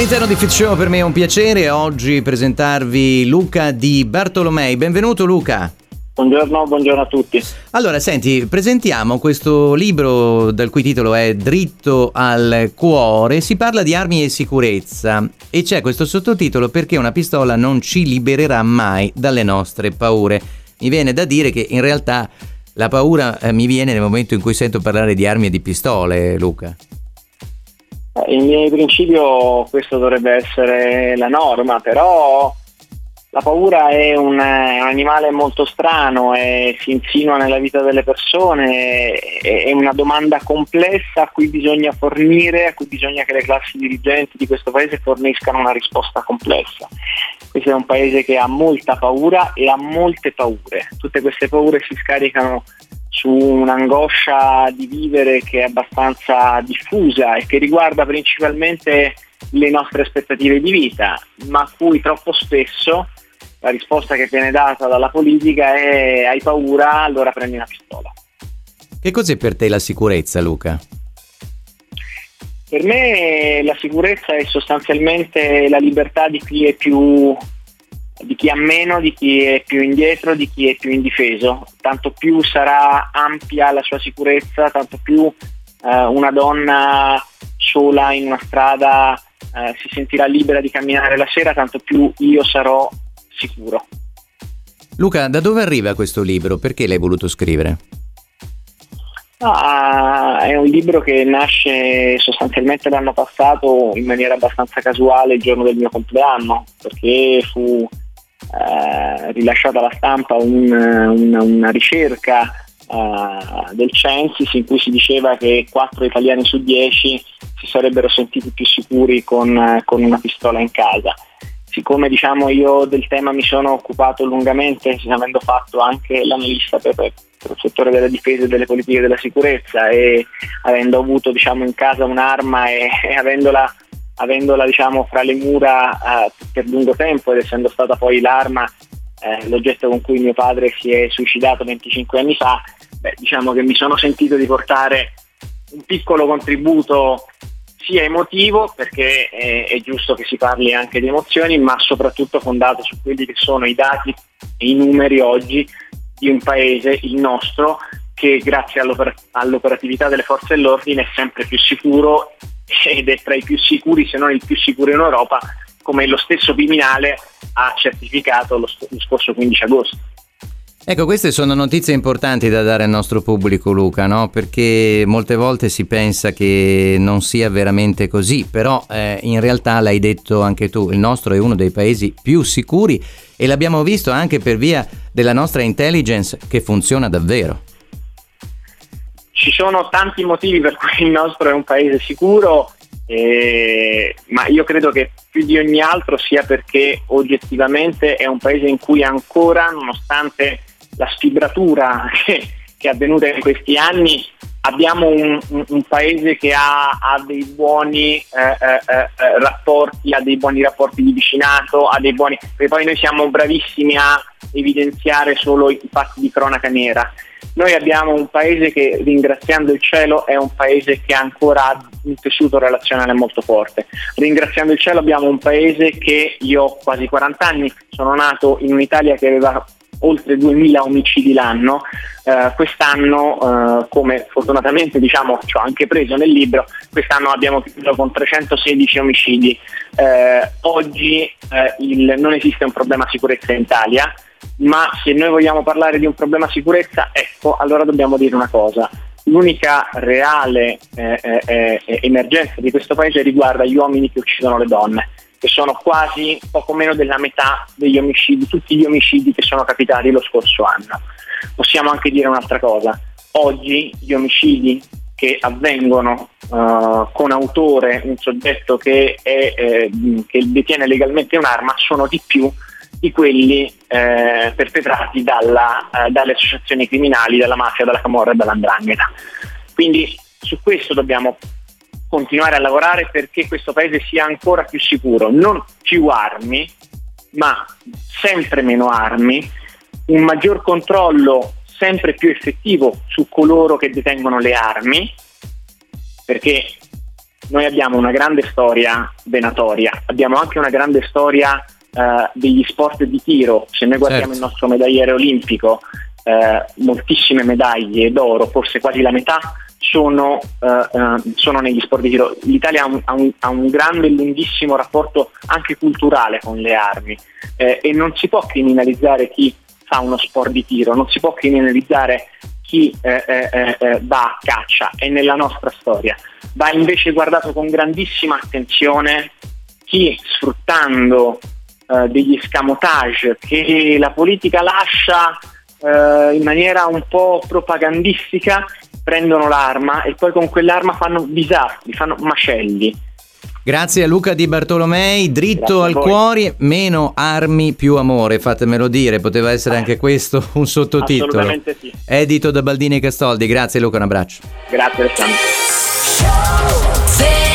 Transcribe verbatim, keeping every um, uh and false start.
All'interno di Fit Show per me è un piacere oggi presentarvi Luca Di Bartolomei. Benvenuto Luca. Buongiorno, buongiorno a tutti. Allora, senti, presentiamo questo libro dal cui titolo è Dritto al cuore. Si parla di armi e sicurezza e c'è questo sottotitolo perché una pistola non ci libererà mai dalle nostre paure. Mi viene da dire che in realtà la paura eh, mi viene nel momento in cui sento parlare di armi e di pistole, Luca. In linea di principio questo dovrebbe essere la norma, però la paura è un, un animale molto strano e si insinua nella vita delle persone, è, è una domanda complessa a cui bisogna fornire, a cui bisogna che le classi dirigenti di questo paese forniscano una risposta complessa. Questo è un paese che ha molta paura e ha molte paure. Tutte queste paure si scaricano su un'angoscia di vivere che è abbastanza diffusa e che riguarda principalmente le nostre aspettative di vita, ma a cui troppo spesso la risposta che viene data dalla politica è: hai paura, allora prendi una pistola. Che cos'è per te la sicurezza, Luca? Per me la sicurezza è sostanzialmente la libertà di chi è più di chi ha meno, di chi è più indietro, di chi è più indifeso. Tanto più sarà ampia la sua sicurezza, tanto più eh, una donna sola in una strada eh, si sentirà libera di camminare la sera, tanto più io sarò sicuro. Luca, da dove arriva questo libro? Perché l'hai voluto scrivere? Ah, è un libro che nasce sostanzialmente l'anno passato in maniera abbastanza casuale, il giorno del mio compleanno, perché fu eh, rilasciata alla stampa un, un, una ricerca eh, del Censis in cui si diceva che quattro italiani su dieci si sarebbero sentiti più sicuri con, con una pistola in casa. Siccome diciamo io del tema mi sono occupato lungamente, avendo fatto anche l'analista per, per il settore della difesa e delle politiche della sicurezza e avendo avuto diciamo in casa un'arma e, e avendola, avendola diciamo fra le mura eh, per lungo tempo, ed essendo stata poi l'arma eh, l'oggetto con cui mio padre si è suicidato venticinque anni fa, beh, diciamo che mi sono sentito di portare un piccolo contributo sia emotivo, perché è, è giusto che si parli anche di emozioni, ma soprattutto fondato su quelli che sono i dati e i numeri oggi di un paese, il nostro, che grazie all'oper- all'operatività delle forze dell'ordine è sempre più sicuro ed è tra i più sicuri, se non il più sicuro in Europa, come lo stesso Viminale ha certificato lo, st- lo scorso quindici agosto. Ecco, queste sono notizie importanti da dare al nostro pubblico, Luca, no? Perché molte volte si pensa che non sia veramente così, però eh, in realtà l'hai detto anche tu, il nostro è uno dei paesi più sicuri e l'abbiamo visto anche per via della nostra intelligence che funziona davvero. Ci sono tanti motivi per cui il nostro è un paese sicuro, eh, ma io credo che più di ogni altro sia perché oggettivamente è un paese in cui ancora, nonostante la sfibratura che, che è avvenuta in questi anni, abbiamo un, un, un paese che ha, ha dei buoni eh, eh, eh, rapporti, ha dei buoni rapporti di vicinato, ha dei buoni, perché poi noi siamo bravissimi a evidenziare solo i fatti di cronaca nera. Noi abbiamo un paese che, ringraziando il cielo, è un paese che ancora ha un tessuto relazionale molto forte. Ringraziando il cielo abbiamo un paese che, io ho quasi quaranta anni, sono nato in un'Italia che aveva oltre duemila omicidi l'anno, eh, quest'anno eh, come fortunatamente diciamo ci ho anche preso nel libro, quest'anno abbiamo chiuso con trecentosedici omicidi. Eh, oggi eh, il, non esiste un problema sicurezza in Italia, ma se noi vogliamo parlare di un problema sicurezza, ecco, allora dobbiamo dire una cosa: l'unica reale eh, eh, eh, emergenza di questo paese riguarda gli uomini che uccidono le donne, che sono quasi poco meno della metà degli omicidi, tutti gli omicidi che sono capitati lo scorso anno. Possiamo anche dire un'altra cosa: oggi gli omicidi che avvengono uh, con autore un soggetto che, è, eh, che detiene legalmente un'arma sono di più di quelli eh, perpetrati dalla, eh, dalle associazioni criminali, dalla mafia, dalla camorra e dall'andrangheta. Quindi su questo dobbiamo continuare a lavorare perché questo paese sia ancora più sicuro, non più armi, ma sempre meno armi, un maggior controllo sempre più effettivo su coloro che detengono le armi, perché noi abbiamo una grande storia venatoria, abbiamo anche una grande storia uh, degli sport di tiro. Se noi guardiamo certo. il nostro medagliere olimpico, uh, moltissime medaglie d'oro, forse quasi la metà, sono, uh, uh, sono negli sport di tiro. L'Italia ha un, ha, un, ha un grande e lunghissimo rapporto anche culturale con le armi, eh, e non si può criminalizzare chi fa uno sport di tiro, non si può criminalizzare chi eh, eh, eh, va a caccia. È nella nostra storia. Va invece guardato con grandissima attenzione chi, sfruttando eh, degli escamotage che la politica lascia eh, in maniera un po' propagandistica, prendono l'arma e poi con quell'arma fanno disastri, fanno macelli. Grazie a Luca Di Bartolomei. Dritto al cuore, meno armi, più amore, fatemelo dire, poteva essere eh, anche questo un sottotitolo. Assolutamente sì. Edito da Baldini e Castoldi. Grazie Luca, un abbraccio. Grazie Alessandro.